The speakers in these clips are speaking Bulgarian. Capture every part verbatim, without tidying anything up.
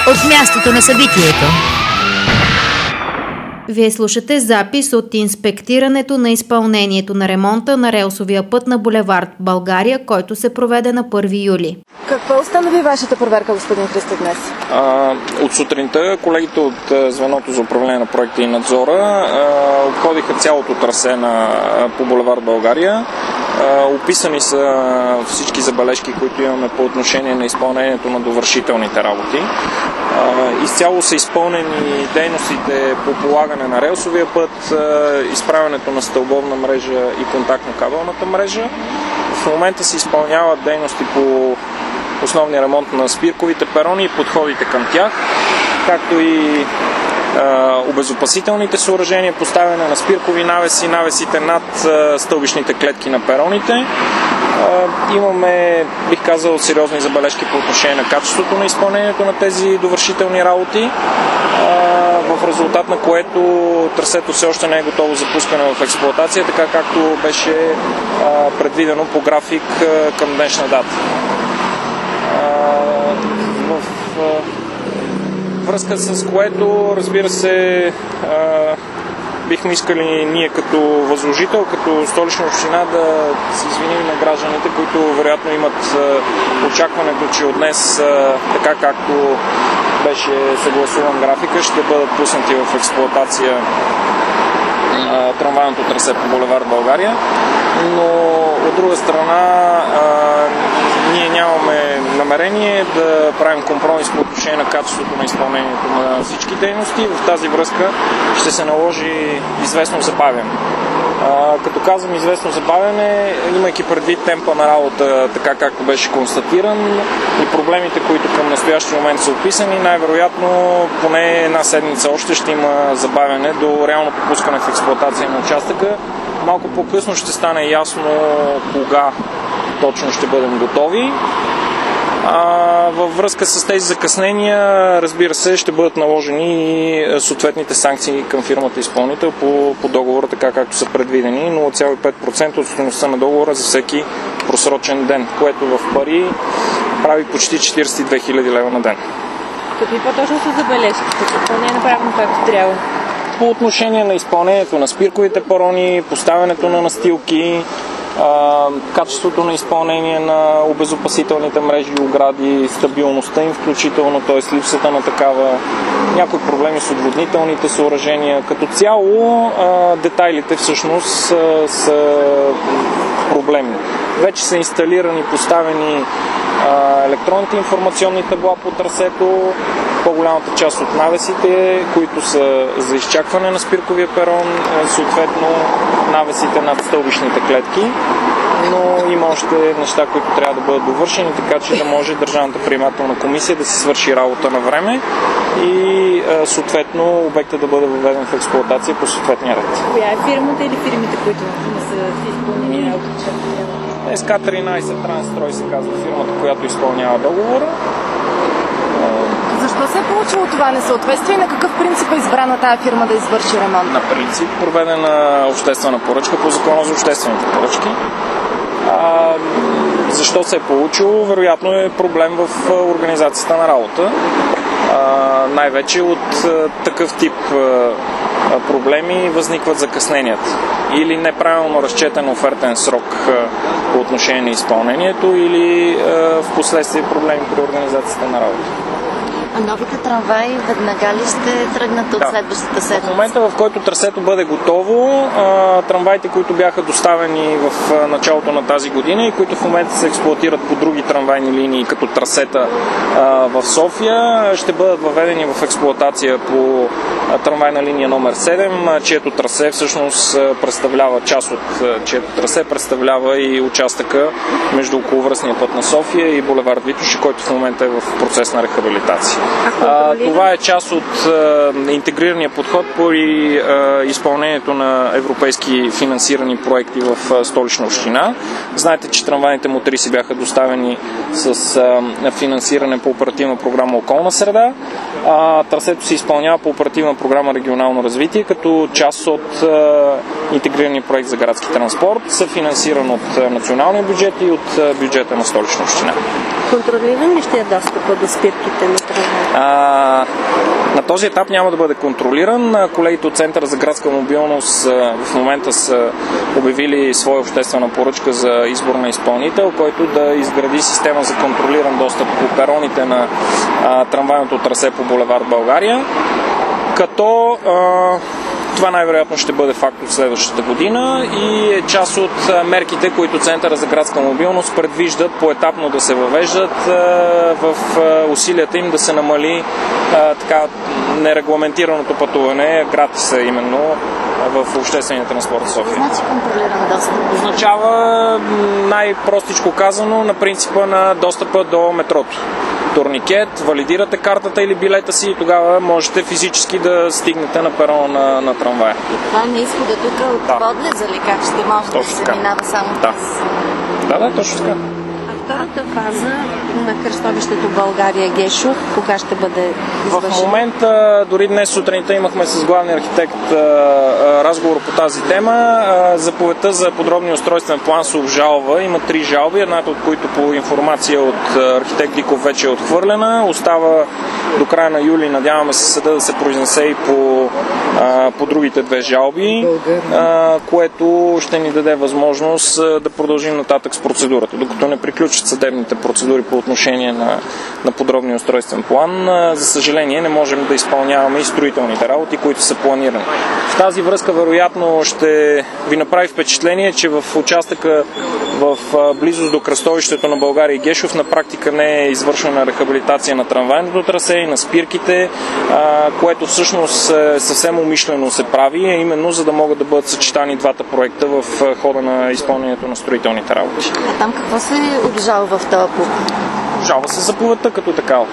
от мястото на събитието. Вие слушате запис от инспектирането на изпълнението на ремонта на релсовия път на булевард България, който се проведе на първи юли. Какво установи вашата проверка, господин Христов, днес? А, от сутринта колегите от звеното за управление на проекта и надзора а, обходиха цялото трасе на, по булевард България. А, описани са всички забележки, които имаме по отношение на изпълнението на довършителните работи. А, изцяло са изпълнени дейностите по полагане на релсовия път, изправянето на стълбовна мрежа и контактно-кабелната мрежа. В момента се изпълняват дейности по основния ремонт на спирковите перони и подходите към тях, както и а, обезопасителните съоръжения, поставяне на спиркови навеси, навесите над а, стълбищните клетки на пероните. А, имаме, бих казал, сериозни забележки по отношение на качеството на изпълнението на тези довършителни работи, а, в резултат на което трасето все още не е готово за пускане в експлоатация, така както беше а, предвидено по график а, към днешна дата. В връзка с което, разбира се, бихме искали ние като възложител, като Столична община да се извиним на гражданите, които вероятно имат очакването, че от днес, така както беше съгласуван графика, ще бъдат пуснати в експлоатация трамвайното трасе по булевард България, но от друга страна ние нямаме намерение да правим компромис по отношение на качеството на изпълнението на всички дейности. В тази връзка ще се наложи известно забавяне. Като казвам известно забавяне, имайки предвид темпа на работа, така както беше констатиран и проблемите, които към настоящия момент са описани, най-вероятно поне една седмица още ще има забавяне до реалното пускане в експлоатация на участъка. Малко по-късно ще стане ясно кога точно ще бъдем готови. А, във връзка с тези закъснения, разбира се, ще бъдат наложени и съответните санкции към фирмата изпълнител по, по договора, така както са предвидени, нула цяло и пет процента от стойността на договора за всеки просрочен ден, което в пари прави почти четиридесет и две хиляди лева на ден. Какви по-точно са забележките? Какво не е направено както трябва? По отношение на изпълнението на спирковите перони, поставянето на настилки, качеството на изпълнение на обезопасителните мрежи и огради, стабилността им включително, т.е. липсата на такава, някои проблеми с отводнителните съоръжения. Като цяло детайлите всъщност са проблемни. Вече са инсталирани, поставени електронните информационни табла по трасето, по-голямата част от навесите, които са за изчакване на спирковия перон, съответно навесите над стълбищните клетки, но има още неща, които трябва да бъдат довършени, така че да може Държавната приемателна комисия да си свърши работа на време и съответно обекта да бъде въведен в експлоатация по съответния ред. Коя е фирмата или фирмите, които не са изпълнени работата? Ес Ка тринайсет Трансстрой се казва фирмата, която изпълнява договора. Защо се е получило това несъответствие и на какъв принцип е избрана тази фирма да извърши ремонт? На принцип проведена обществена поръчка по Закона за обществените поръчки. А, защо се е получило? Вероятно е проблем в организацията на работа. А, най-вече от а, такъв тип а, проблеми възникват закъсненията. Или неправилно разчетен офертен срок а, по отношение на изпълнението, или а, в последствие проблеми при организацията на работа. А новите трамваи веднага ли ще тръгнат от да. следващата седмица? В момента, в който трасето бъде готово, трамваите, които бяха доставени в началото на тази година и които в момента се експлоатират по други трамвайни линии, като трасета в София, ще бъдат въведени в експлоатация по трамвайна линия номер седем, чието трасе всъщност представлява част от чието трасе представлява и участъка между околовръстния път на София и булевард Витоша, който в момента е в процес на рехабилитация. А, това е част от а, интегрирания подход по и, а, изпълнението на европейски финансирани проекти в а, Столична община. Знаете, че трамвайните мотриси бяха доставени с а, финансиране по оперативна програма Околна среда. А, трасето се изпълнява по оперативна програма Регионално развитие, като част от а, интегрирания проект за градски транспорт, съфинансиран от а, националния бюджет и от а, бюджета на Столична община. Контролиран ли ще е достъпа до спирките на трамвай? На този етап няма да бъде контролиран. Колегите от Центъра за градска мобилност в момента са обявили своя обществена поръчка за избор на изпълнител, който да изгради система за контролиран достъп по пероните на а, трамвайното трасе по булевард България, като а, това най-вероятно ще бъде факт от следващата година и е част от мерките, които Центъра за градска мобилност предвиждат поетапно да се въвеждат в усилията им да се намали така нерегламентираното пътуване, гратиса именно в обществения транспорт в София. Значи контролиран достъп? Означава най-простичко казано на принципа на достъпа до метрото. Турникет, валидирате картата или билета си и тогава можете физически да стигнете на перона на, на трамвая. И това не изхода тук от да. Подлеза ли? Как ще може точно да се така. Минава само да. Да, да, точно така. А втората фаза на кръстовището България-Гешов, кога ще бъде извършена? В момента, дори днес сутринта имахме с главния архитект разговор по тази тема. Заповедта за подробния устройствен план се обжалва. Има три жалби, едната от които по информация от архитект Диков вече е отхвърлена. Остава до края на юли, надяваме се съда да се произнесе и по, по другите две жалби, което ще ни даде възможност да продължим нататък с процедурата. Докато не приключат съдебните процедури по отношение на, на подробния устройствен план, за съжаление не можем да изпълняваме и строителните работи, които са планирани. В тази връзка вероятно ще ви направи впечатление, че в участъка в близост до кръстовището на България и Гешов на практика не е извършена рехабилитация на трамвайното трасе и на спирките, което всъщност съвсем умишлено се прави, именно за да могат да бъдат съчетани двата проекта в хода на изпълнението на строителните работи. А там какво се обжалва в този пункт? Обжалва се заповедта като такава.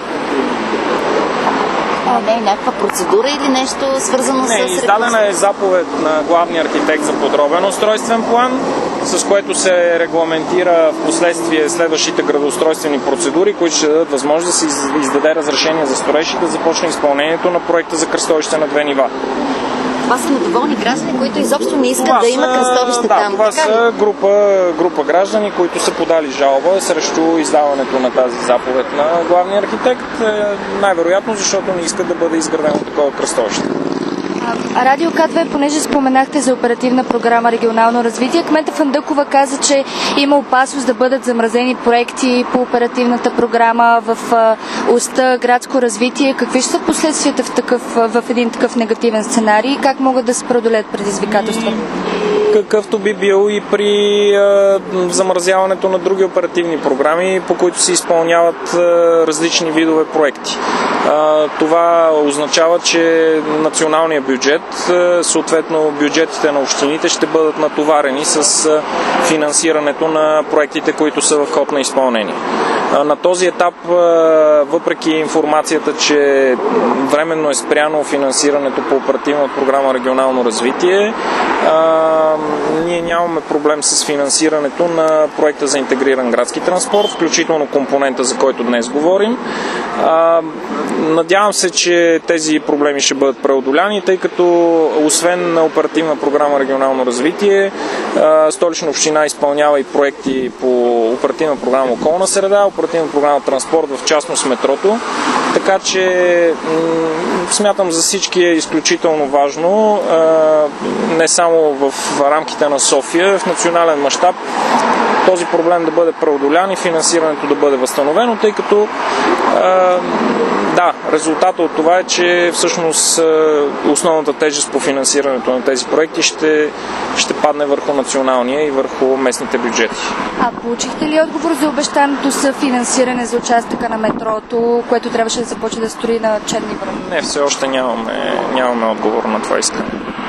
А, не е някаква процедура или нещо свързано не, с... Не, издадена е заповед на главния архитект за подробен устройствен план, с което се регламентира в последствие следващите градоустройствени процедури, които ще дадат възможност да се издаде разрешение за строеж и да започне изпълнението на проекта за кръстовище на две нива. Това са недоволни граждани, които изобщо не искат това да има кръстовище да, там. Това са група, група граждани, които са подали жалба срещу издаването на тази заповед на главния архитект, най-вероятно защото не искат да бъде изградено такова кръстовище. Радио К две, понеже споменахте за оперативна програма регионално развитие, кмета Фандъкова каза, че има опасност да бъдат замразени проекти по оперативната програма в оста градско развитие. Какви ще са последствията в, такъв, в един такъв негативен сценарий и как могат да се преодолеят предизвикателства? Какъвто би бил и при а, замразяването на други оперативни програми, по които се изпълняват а, различни видове проекти. А, това означава, че националният бюджет, а, съответно бюджетите на общините ще бъдат натоварени с а, финансирането на проектите, които са в ход на изпълнение. А, на този етап, а, въпреки информацията, че временно е спряно финансирането по оперативна програма регионално развитие, а, ние нямаме проблем с финансирането на проекта за интегриран градски транспорт, включително компонента, за който днес говорим. А, надявам се, че тези проблеми ще бъдат преодоляни, тъй като освен на оперативна програма регионално развитие, а, Столична община изпълнява и проекти по оперативна програма околна среда, оперативна програма транспорт, в частност метрото. Така че м- смятам за всички е изключително важно, а, не само в рамките на София, в национален мащаб този проблем да бъде преодолян и финансирането да бъде възстановено, тъй като а, да, резултатът от това е, че всъщност основната тежест по финансирането на тези проекти ще, ще падне върху националния и върху местните бюджети. А получихте ли отговор за обещаното съфинансиране за участъка на метрото, което трябваше да започне да строи на Черни врата? Не, все още нямаме, нямаме отговор на това искане.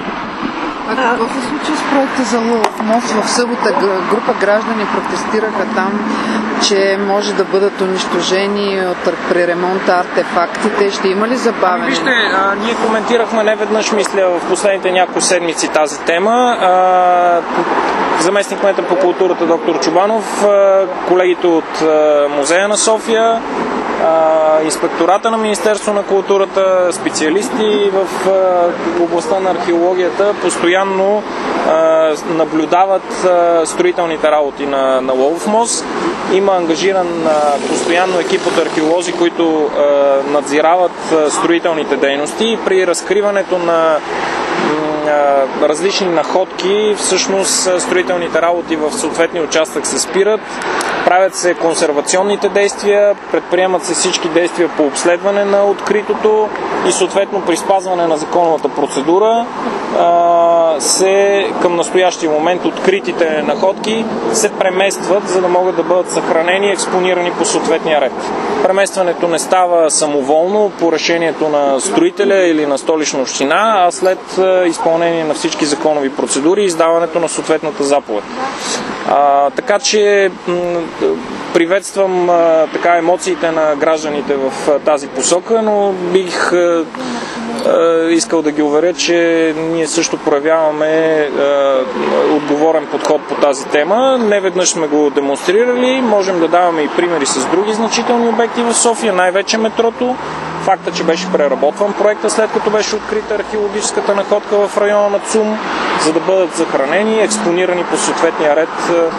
А какво се случи с проекта за Лъвов мост? В събота група граждани протестираха там, че може да бъдат унищожени от, при ремонта артефактите. Ще има ли забавяне? Вижте, а, ние коментирахме неведнъж, мисля, в последните няколко седмици тази тема. А, заместник кмета по културата доктор Чубанов, а, колегите от а, Музея на София, Uh, инспектората на Министерство на културата, специалисти в uh, областта на археологията постоянно uh, наблюдават uh, строителните работи на, на Лъвов мост. Има ангажиран постоянно екип от археолози, които надзирават строителните дейности и при разкриването на различни находки, всъщност строителните работи в съответния участък се спират, правят се консервационните действия, предприемат се всички действия по обследване на откритото и съответно при спазване на законовата процедура се към настоящия момент откритите находки се преместват, за да могат да бъдат съхранени и експонирани по съответния ред. Преместването не става самоволно по решението на строителя или на Столична община, а след изпълнение на всички законови процедури и издаването на съответната заповед. А, така че м- приветствам а, така емоциите на гражданите в а, тази посока, но бих а, а, искал да ги уверя, че ние също проявяваме а, отговорен подход по тази тема. Не веднъж сме го демонстрирали, можем да даваме и примери с други значителни обекти в София, най-вече метрото. Факта, че беше преработван проекта след като беше открита археологическата находка в района на ЦУМ, за да бъдат съхранени и експонирани по съответния ред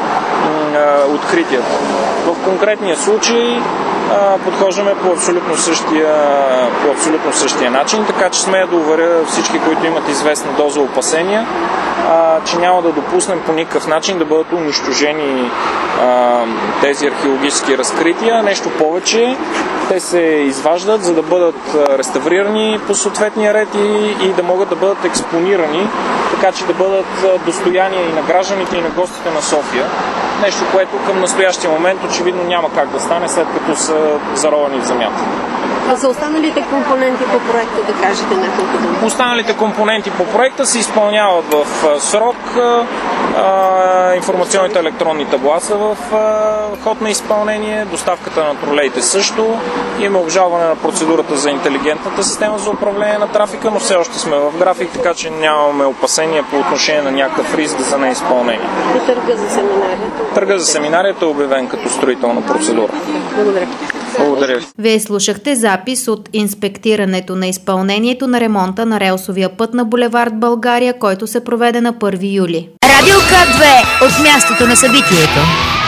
откритията. В конкретния случай подхождаме по абсолютно същия, по абсолютно същия начин, така че смея да уверя всички, които имат известна доза опасения, че няма да допуснем по никакъв начин да бъдат унищожени тези археологически разкрития. Нещо повече, те се изваждат, за да бъдат реставрирани по съответния ред и, и да могат да бъдат експонирани, така че да бъдат достояние и на гражданите, и на гостите на София. Нещо, което към настоящия момент очевидно няма как да стане, след като са заровани в земята. А за останалите компоненти по проекта да кажете няколко думи? Останалите компоненти по проекта се изпълняват в срок. Информационните електронни табла са в ход на изпълнение, доставката на тролеите също. Има обжалване на процедурата за интелигентната система за управление на трафика, но все още сме в график, така че нямаме опасения по отношение на някакъв риск за неизпълнение. И търга за семинарията? Търга за семинарията е обявен като строителна процедура. Благодаря. Благодаря ви. Вие слушахте запис от инспектирането на изпълнението на ремонта на релсовия път на булевард България, който се проведе на първи юли. Радио К две от мястото на събитието.